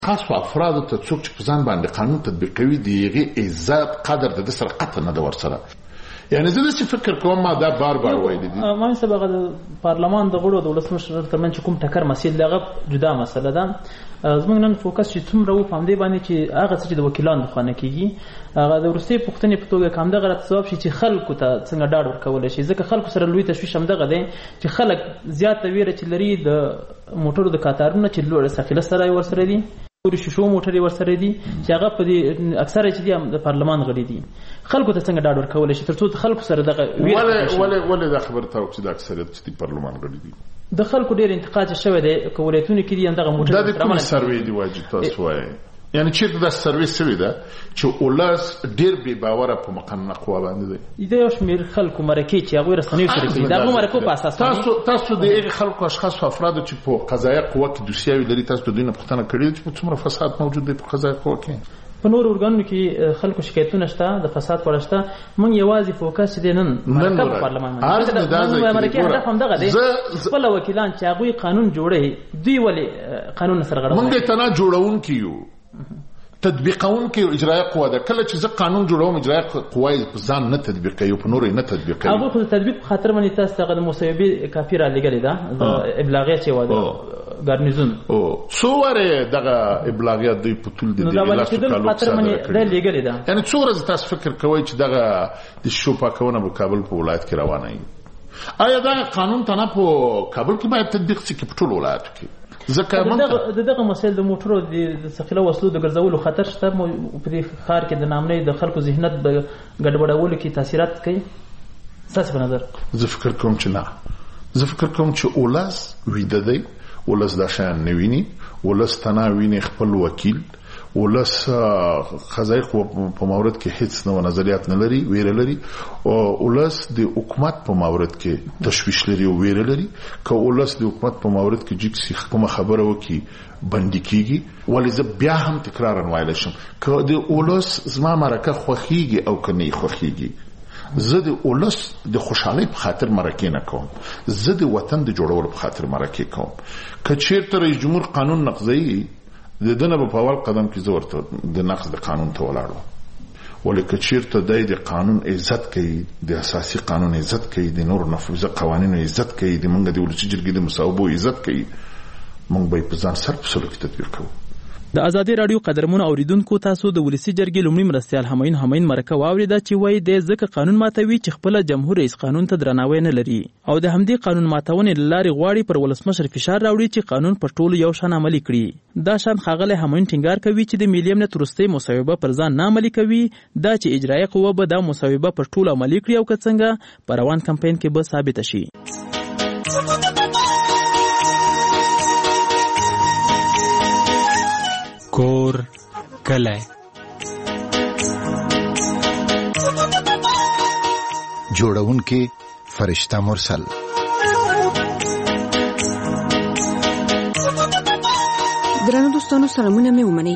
خاصو افرادو ته څوک چې په ځان باندې قانون تطبیق کوي د هغې عزت قدر د سره قطع نه ده ورسره. یعنی زه داسې فکر کوم ما دا بار ویلي دي ما صاحب هغه د پارلمان د غړو د ولسمشر ترمنځ کوم ټکر مسایل دغه جدا مسله ده. زموږ نن فوکس چې څومره و په همدې باندې چې هغه څه چې د وکیلانو لخوا نه کېږي هغه د وروستۍ پوښتنې په توګه که همدغه راته ځواب شي چې خلکو ته څنګه ډاډ ورکولی شي، ځکه خلکو سره لوی تشویش همدغه دی چې خلک زیاته ویره چې لري د موټرو د کاتارونو چې لوړ ثقیله سره یې ورسره دي، شیشو موټرې ورسره دي چې هغه په دې اکثره چې دي د پارلمان غړي دي. خلکو ته څنګه ډاډ ورکولی شي تر څو خلکو سره دغه ولې دا خبره ته چې د اکثریت چې د پارلمان غړي دي د خلکو ډېر انتقاد شوی دی که ولایتونو کې دي همدغه موټرې دا د کوم سروې دی واجب تاسو وایئ؟ یعنی چیرته دا سرویس شوی ده چې ولس ډېر بې باوره په مقننه قوه باندې دی؟ د یو شمېر خلکو مرکې چې هغوی رسنیو سره کوي د هغو مرکو په اساس تاسو د هغې خلکو اشخاصو افرادو چې په قضایه قوه کې دوسیاوې لري تاسو د دوی نه پوښتنه کړې ده چې په څومره فساد موجود دی په قضایه قوه کې؟ په نور ارګانونو کې خلکو شکایتونه شته د فساد په اړه شته. موږ یوازې فوکس دی نن مرکه په پارلمان باندې مرکې هدف همدغه دی خپل وکیلان چې هغوی قانون جوړوي دوی ولې قانون سره غاړه موږ ته نه جوړونکي یو تطبیقونکي اجرایه قوه ده. کله چې زه قانون جوړوم اجرایه قوه یې په ځان نه تطبیقوي په نورو یې نه تطبیقوي. هغوی خو د تطبیق په خاطر باندې تاسو ته د مصوبې کاپي رالېږلې ده د ابلاغیه چې وه د ګارنیزون څو وارې دغه ابلاغیه دوی په طول د دې لاسو کالو لېږلې ده. یعنې څو ورځې تاسو فکر کوئ چې دغه د شیشو پاکونه په کابل په ولایت کې روانه وي؟ آیا دغه قانون ته نه په کابل کې باید تطبیق شي که په ټولو ولایتو کې؟ دغه مسایل د موټرو د ثقیله وسلو د ګرځولو خطر شته په دې ښار کې د ناامنۍ د خلکو ذهنیت ګډوډولو کې تاثیرات کوي ستاسې په نظر؟ زه فکر کوم چې نه. زه فکر کوم چې ولس ویده دی، ولس دا شیان نه ویني، ولس تنها ویني خپل وکیل، ولس قضایي قوه په مورد کې هیڅ نوع نظریات نه لري، ویره لري. ولس د حکومت په مورد کې تشویش لري او ویره لري. که ولس د حکومت په مورد کې جګ کومه خبره وکړي بندي کېږي. ولې زه بیا هم تکرارا ویلی شم که د ولس زما مرکه خوښېږي او که نه یې خوښېږي، زه د ولس د خوشحالۍ په خاطر مرکې نه کوم، زه د وطن د جوړولو په خاطر مرکې کوم. که چېرته رئیس جمهور قانون نقضوي د ده نه به په اول قدم کې زه ورته د نقض د قانون ته ولاړ وم. ولې که چېرته دی د قانون عزت کوي، د اساسي قانون عزت کوي، د نورو نفوذه قوانینو عزت کوي، د موږ د ولسي جرګې د مصوبو عزت کوي، موږ به یې په ځان سر په سلو کې تطبیق کوو. د ازادي رادیو قدرمنو اوریدونکو تاسو د ولسی جرګې لومړي مرستیال همین مرکه واوریده چې وایي د ځکه قانون ماتوي چې خپل جمهور رئیس قانون ته درناوی نه لري او د همدې قانون ماتونې لارې غواړي پر ولسمشر فشار راوړي چې قانون پر ټولو یو شان عملي کړي. دا شان ښاغلی همین ټینګار کوي چې د ملي امنیت وروستۍ مصوبه پر ځان نه عملي کوي، دا چې اجرایه قوه به دا مصوبه پر ټولو عملي کړي او که څنګه په روان کمپاین کې به ثابته شي. کور کلی جوړونکي فرشته مرسل. درنو دوستانو سلامونه مې ومنئ.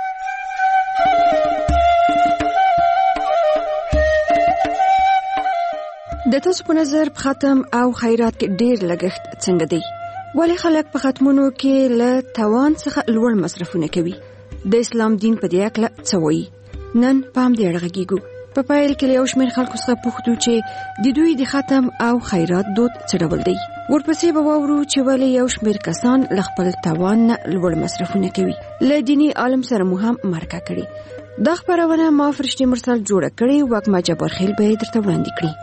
د تاسو په نظر په ختم او خیرات کې ډیر لګښت څنګه دی؟ ولی خلک په ختمونو کې له توان څخه لوړ مصرفونه کوي؟ د اسلام دین په دې اړه څه وایي؟ نن پام دې اړهږو. په پایل کې یو شمېر خلکو څخه پوښتو چې د دوی د ختم او خیرات دود څه ډول دی. ورپسې به واورو چې ولې یو شمېر کسان له خپل توان نه لوړ مصرفونه کوي. له دیني عالم سره مو هم مرکه کړې. دا خبرونه ما فرشتي مرسل جوړه کړې، وګما جبارخیل به درته وړاندې کړي.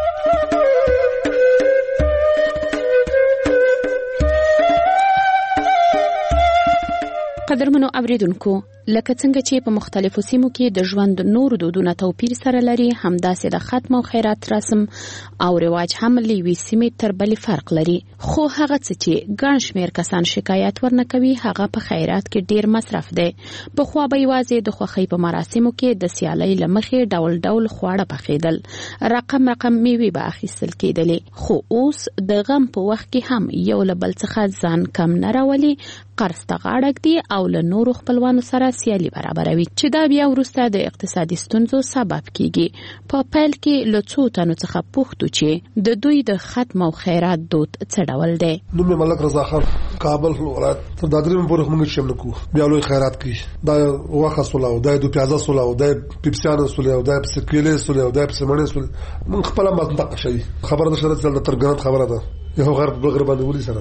قدرمنو اوریدونکو، لکه څنګه چې په مختلفو سیمو کې د ژوند نور دودونه توپیر سره لري، همداسې د ختم او خیرات رسم او رواج هم له یوې سیمې تر بلې فرق لري. خو هغه څه چې ګڼ شمېر کسان شکایت ورنه کوي هغه په خیرات کې ډیر مصرف دی. پخوا به یوازې د خوښۍ په مراسمو کې د سیالۍ له مخې ډول ډول خواړه پخېدل، رقم میوې به اخیستل کېدلې. خو اوس د غم په وخت کې هم یو له بل څخه ځان کم نه راولي، قرض ته غاړه ږدي او له نورو خپلوانو سره سیالي برابروي، چې دا بیا وروسته د اقتصادي ستونزو سبب کیږي. په پیل کې له څو تنو څخه پوښتو چې د دوی د ختم او خیرات دود څه څه ډول دی. نوم ملک رضا خان، کابل ولایت. تر دادریم پورې موږ شم نکو بیا لوی خیرات کوي. دا واخه سولا او دا دو پیازا سولا او دا پیپسیان سولا او دا سکیلې سولا او دا سمړې سولا. موږ خپل منطقه شي خبره نشته چې تر ګرد خبره ده یو غرب بغیر باندې ولي سره.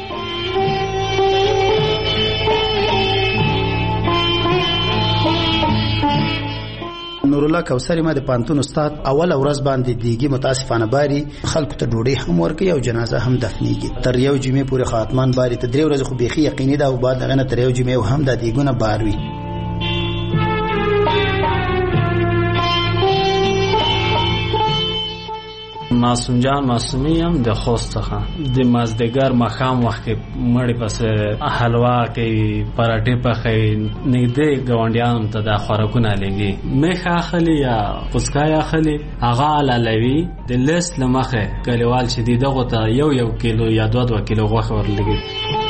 نورالله کوثر ما د پانتون استاد اول ورځ باندې دیګي متاسفانه باري خلکو ته ډوډۍ هم ورکي او جنازه هم دفنېږي. تر یو جمعې پورې خاتمان باري ته 3 ورځې خو بيخي یقیني دا او بعد غنه تر یو جمعې هم د دیګونه باروي. معصوم جان معصومی هم د خوست څخه د مازدیګر مخام وخت کې مړی پس حلوا کوي پراټې پخې نږدې ګاونډیانو ته د خوراکونه لګي میخه اخلي یا پسکای اخلي هغه علوي د لیست لمخه کلیوال چې دغه ته یو کیلو یا 2 کیلو غوښه ورلګي.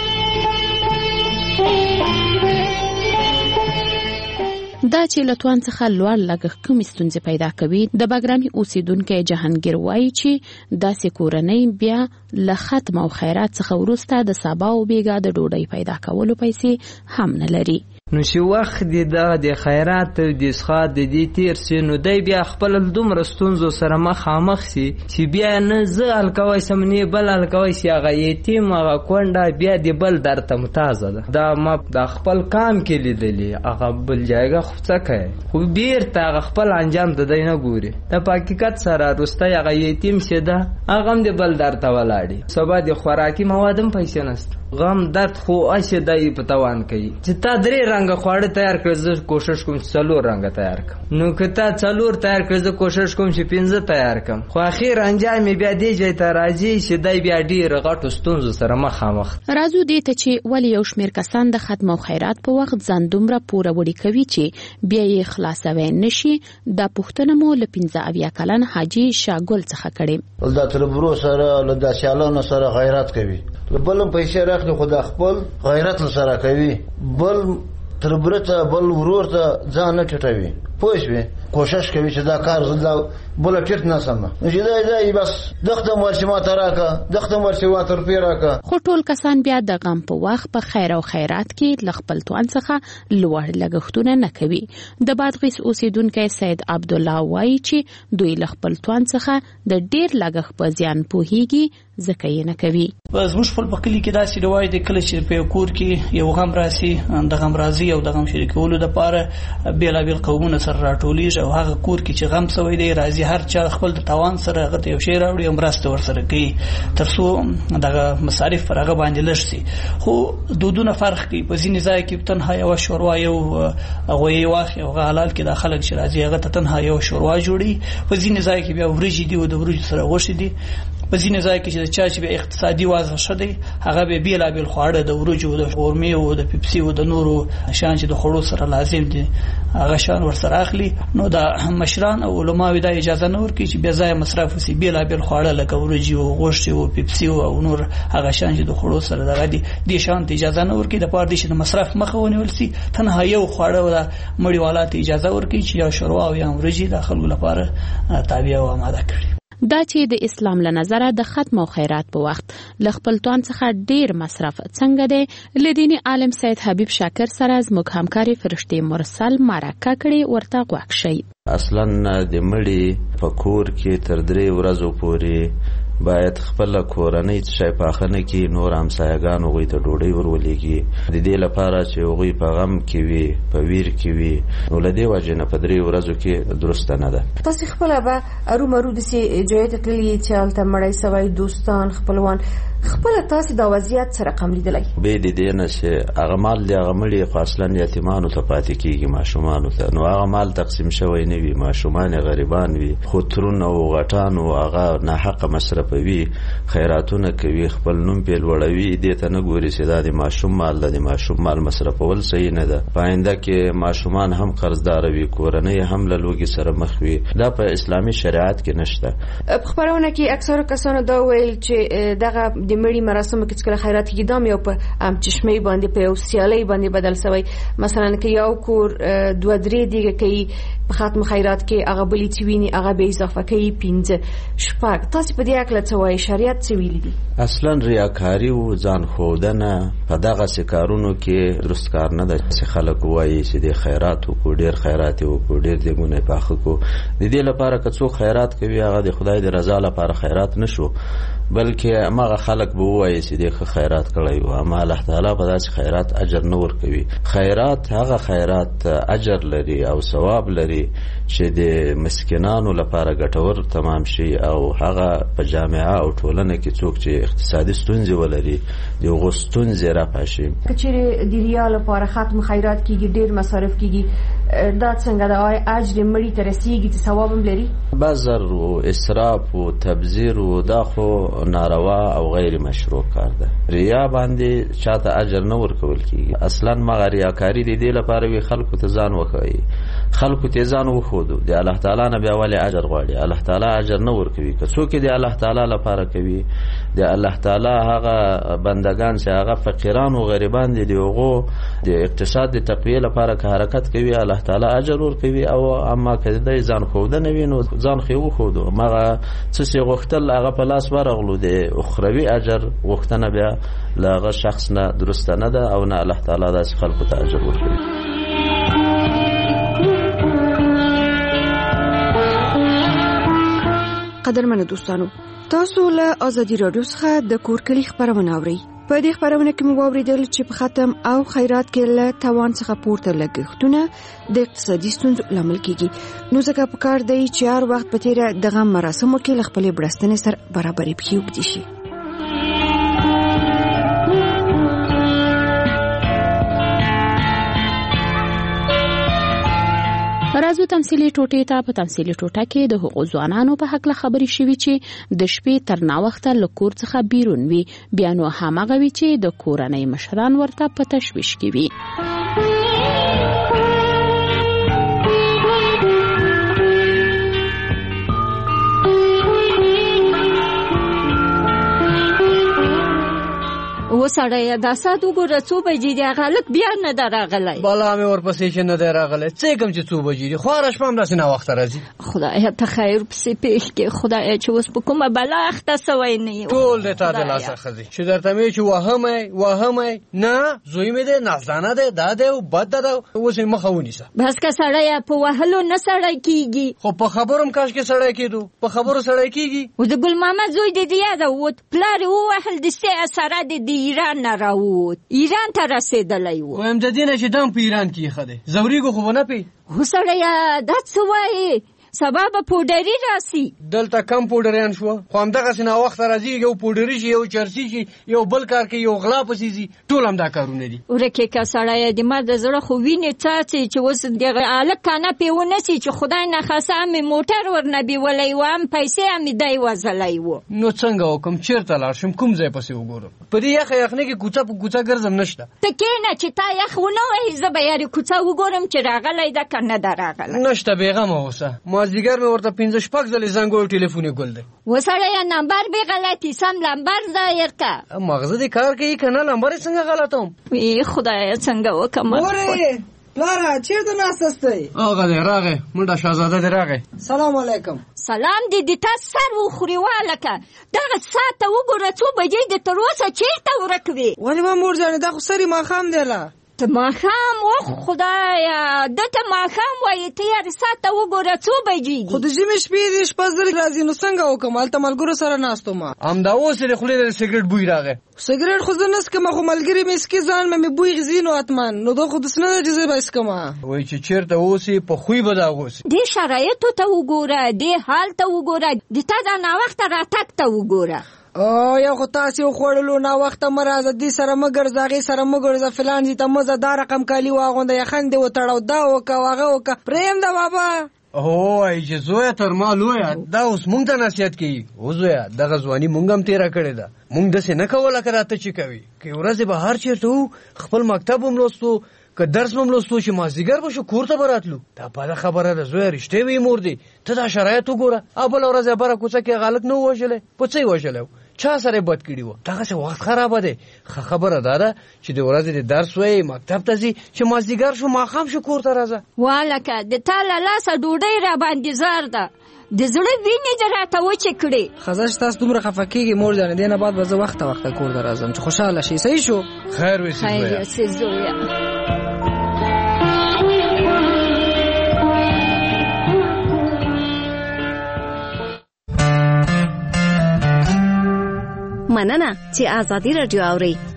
دا چې لتوان څخه لوړ لګښت کوم ستونزې پیدا کوي. د باګرامي اوسیدونکو جهانگیر وایي چې داسې کورنۍ بیا له ختم او خیرات څخه وروسته د سبا او بیګا د ډوډۍ پیدا کولو پیسې هم نه لري. نو چې وخت د خیرات او د اسخاد د دې تیر سي نو دی بیا خپل دومره ستونزو سره مخامخ سي چې بیا نه زه الکوي سمنی بل الکوي سي هغه یتیم هغه کونډه بیا د بل درته متازه ده. دا ما د خپل کام کې لیدلې هغه بل ځایګه خو کوي خو بیرته هغه خپل انجام د دینه ګوري. د حقیقت سره روسته هغه یتیم شه ده هغه هم د بل درته ولاړي سبا د خوراکي موادم پیسې نست غم درد خو اشه دای په توان کوي چې تا 3 رنګ خواړه تیار کړ زه کوشش کوم 4 رنګ تیار کړم نو که تا 4 تیار کړ زه کوشش کوم چې 5 تیار کړم خو اخیر انجام بیا دی چې ته راځي چې دای بیا ډیر غټو ستونزو سره مخامخ. راځو دې ته چې ولی یو شمیر کسان د ختم او خیرات په وخت ځان دومره پوره وړي کوي چې بیا یې خلاصوي نشي. د پښتنه مو ل 15 کلن حاجی شاګل څخه کړي ولدا تر برو سره ولدا شالانو سره غیرت کوي بلم پیسې راخلي خدا خپل غیرت سره کوي بل تر برته بل ورور ته ځان نه چټوي پوښوي کوشش کوي چې دا کار زدا بل ټیټ نه سم چې دا بس دغه مرشمه تراکه دغه مرشمه تر پیراکه. خو ټول کسان بیا د غم په وخت په خیر او خیرات کې لخپل توان څخه لوړ لګښتونه نه کوي. د بادغیس اوسیدونکو سید عبد الله وایي چې دوی لخپل توان څخه د ډیر لګښت په زیان پوهیږي ځکه یې نه کوي. زموږ خپل په کلی کې داسې روایت دی کله چې په کور کې یو غم راسي د غم راځي او د غم شریکولو لپاره بیلابیل قومونه سره راټولیږي او هغه کور کې چې غم سوی دی راځي هر چا خپل د توان سره هغه ته یو شی راوړي او مرسته ورسره کوي ترڅو دغه مصارف پر هغه باندې لږ شي. خو دودونه فرق کوي په ځینې ځای کې تنها یو شوروا یو غوی واخ او حلال کې د خلک چې راځي هغه ته تنها یو شوروا جوړي. په ځینې ځای کې بیا ورجې دی او د ورجې سره غوښې دي. په ځینې ځای کې چې چا چې به اقتصادي وضع شدی هغه به بیلابیل خواړه د ورجو د غورمي او د پیپسي او د نورو شان چې د خړو سره لازم دي هغه شان ورسره اخلي. نو د مشران او علماوی د اجازه نه ورکړي چې بیا ځای مصرف وسی بیلابیل خواړه لکه ورجي او غوښه او پیپسي او نور هغه شان چې د خړو سره دغه دي شان ته اجازه نه ورکړي د پاره دي چې د مصرف مخه ونیول سي تنها یو خواړه ولا مړی والات اجازه ورکړي چې یا شوروا او یا ورجي د خلکو لپاره تابع او آماده کړي. دا چې د اسلام له نظره د ختم او خیرات په وخت ل خپل توان څخه ډیر مصرف څنګه دی لدینی عالم سید حبیب شاکر سره زموږ همکاري فرشتي مرسل مرکه کړي ورته غوښ شي. اصلا د مړي په کور کې تر 3 ورځې پورې باید خپل کورنۍ شای پاخنه کې نور همسایګانو غوي ته ډوډۍ ورولېږي د دې لپاره چې غوي په غم کې وي په ویر کې وي نو لدی وجه نه په 3 ورځو کې درست نه ده. تاسو خپل به ارو مرو د سي جوړه تللی چې الته مړی سوي دوستان خپلوان خپل تاسو د وضعیت سره رقم لیدلای به دې نه چې هغه مال دی هغه مړي خاصلن یتیمانو ته پاتې کیږي ماشومان ته نو هغه مال تقسیم شوی نه وي ماشومان غریبان وي خطرون او غټان او هغه نه حق مصرفوي خیراتونه کوي خپل نوم په لوړوي دې ته نه ګوري چې دا د ماشوم مال د ماشوم مال مصرفول صحیح نه ده. پاینده کې ماشومان هم قرضدار وي کورنۍ هم له لوګي سره مخ وي دا په اسلامي شریعت کې نشته. په خبرونه کې اکثره کسانو دا ویل چې دغه د مړي مراسمو کې چې خیرات کېږي دا یو په چشمه باندې په یو سیالي باندې بدل شوی. مثلا که یو کور 2-3 دیګه کوي په ختم خیرات کې هغه بلی چویني هغه به اضافه کوي 5 شپږ. تاسو په دې اړه څه وایي؟ شریعت څه ویلي دي؟ اصلا ریاکاری او ځان خودنه په دغه سکارونو کې درست کار نه ده چې خلک وایي چې د خیرات او ډیر خیرات او ډیر دګونه پاخه کو. د دې لپاره که څوک خیرات کوي هغه د خدای د رضا لپاره خیرات نشو، بلکې هغه خلک به وایي چې د خیرات کړی او اما الله تعالی په داسې خیرات اجر نه ورکوي. خیرات هغه خیرات اجر لري او ثواب لري چې د مسکینانو لپاره ګټور تمام شي او هغه په جامعه او ټولنه کې څوک چې اقتصادي ستونزې ولري د غوستون زیرا پاشي. کچېره د ریال لپاره ختم خیرات کېږي ډیر مصارف کېږي، دا څنګه د اجر مړي ته رسیږي چې ثواب هم لري؟ بازار او اسراف او تبذیر او دا خو ناروا او غیر مشروع کار ده. ریا باندې چاته اجر نه ورکول کیږي. اصلا ما ریاکاری د دې لپاره وی خلکو ته ځان وخی، خلکو ته ځان وخودو د الله تعالی نه بیا ولې اجر غواړي؟ الله تعالی اجر نه ورکوي. که څوک د الله تعالی لپاره کوي، د الله تعالی هغه بندگان چې هغه فقیران او غریبان دي دغه د اقتصاد د تقویه لپاره که حرکت کوي الله تعالی اجر ورکوي. او اما که د ځان خوده نه وینو ځان خو خودو مغه څه غوښتل هغه په لاس ورغلو د اخروی اجر غوښتنه بیا لاغه شخص نه درسته نه ده او نه الله تعالی داس خلقو ته اجر ورکوي. قدرمنو دوستانو، تاسو له ازادي رادیو څخه د کور کلی خبرونه اورئ. په دې خبرونه کې مو واوریدل چې په ختم او خیرات کې له توان څخه پورته لګښتونه د اقتصادي ستونزو لامل کیږي. نو ځکه پکار دی چې هر وخت په تیره دغه مراسمو کې خپل برستنې سره برابرې پکې وکړي شي. راځو تمثيلي ټوټې ته. په تمثيلي ټوټه کې د حقوق ځوانانو په حق له خبرې شوي چې د شپې تر ناوخته له کور څخه بیرون وي، بیا نو هماغه وي چې د کورنۍ مشران ورته په تشویش کې وي. وسړی دا سات وګوره څو بجې دي، هغه لک بیا نه راغلی. بالا مې ورپسې چې نه دی راغلی، څه کوم چې څو بجې دي، خواره شپه همداسې ناوخته راځي. خدایه ته خیر پسې پېښ کړې، خدایه چې اوس په کومه بلا اخته سوی نه یم. ټول د تا د لاسه ښځې چې درته مې چې وهمی نه زوی مې دی نازدانه دی دا دی او بد ده اوس یې مخه ونیسه. بس که سړی په وهلو نه سړی کېږي، خو په خبرو هم کاشکې سړی کېدو، په خبرو سړی کېږي. اوس د ګل محمد زوی د دې یاده ووت، پلار یې ووهل دستې اثره د ایران نه راووت، ایران ته رسېدلی و. وایم د دې نه چې دم په ایران کې ایښه دی، ځورېږو خو به نه پې. وسړیه دا څه وایې؟ سبا به پوډري راسي. دلته کم پوډریان شو، خو همدغسې ناوخته راځي، یو پوډري شي، یو چرسي شي، یو بل کار کوي، یو غلا پسې ځي، ټول همدا کارونه دي. ورکې که سړیه د مرد زړه خو وینې څاڅي چې اوس دغه هلک کانه پې ونسي چې خدای نخسه مې موټر ورنه بیولی و، هم پیسې مې دی وځلی و. نو څنګه وکړم؟ چېرته لاړ شم؟ کوم ځای پسې وګورم؟ په دې یخه یخنۍ کې کوڅه په کوڅه ګرځم نشته. ته کښېنه چې تا یخ ونه وهي، زه به یارې کوڅه وګورم چې راغلی ده که نه ده راغلی. نشته بېغمه اوسه. مازدیګر مې ورته 5-6 ځلې زنګ وویل، ټلیفون یې ګل دی. وسړیه نمبر بې غلطي، سم نمبر ظاهر که. مغزه دې کار کوي که نه؟ نمبر یې څنګه غلطوم؟ ای خدایه څنګه وکړم؟ ورې پلاره چېرته ناسته ستئ؟ هغه دی راغی، منډه شهزاده دی راغی. سلام علیکم. سلام دې د تا سر وخوري والکه، دغه ساعت ته وګوره څو بجې د تر اوسه چېرته ورک وې؟ ولې ما مور جانې دا خو سرې ماښام دی له. ته ماښام وخ خدایه ده ته ماښام وایې، ته یارې ساعت ته وګوره څو بجې دي؟ خو د ژمې شپې دي، شپه زر راځي، نو څنګه وکړم؟ هلته ملګرو سره ناست وم. همدا اوس یې د خولې د سګرټ بوی راغی. سګرټ خو زه نه څکم، خو ملګري مې څکي، ځان مې بوی غځي نو حتما، نو دا خو داسې نه ده چې زه به څکم. وایي چې چېرته اوسې په خوی به د هغه اوسې. دې شرایطو ته وګوره، دې حال ته وګوره، د تا دا ناوخته راتګ ته وګوره. یو خو تاسې وخوړلو ناوخته مه راځه، دې سره مه ګرځه، هغې سره مه ګرځه، فلان ځي ته مه ځه، دا رقم کالي واغونده، یخن دې وتړه، دا وکړه هغه وکړه، پرېږده بابا. هو وایي چې زویه تر ما لویه، دا اوس مونږ ته نصیحت کوي. او زویه دغه ځواني مونږ هم تېره کړې ده، مونږ داسې نه کوله که راته چې کوي، که ورځې به هر چېرته وو، خپل مکتب هم لوستو، که درس هم لوستو، چې مازدیګر به شو کور ته به راتلو. دا بده خبره ده زویه، رښتې وي مور دې، ته دا شرایط وګوره. او بله ورځ بره کوڅه کې هغه هلک نه و وژلی، په څه یې وژلی و چا سره بد کړي وو دغه څه وخت خراب دی. خبره ده چې د ورځې د درس وای مکتب ته ځي چې مازدیګر شو ماښام شو کور ته راځه. والکه د تا له لاسه ډوډۍ را باندې زار ده د زړه وینې دې راته وچې کړې. ښځه چې تاسو دومره خفه کېږئ مور جانې دې نه بعد به زه وخته کور ته راځم چې خوشحاله شي. صحیح شو؟ خیر وسې زویه. مننه چې آزادي رادیو اورئ.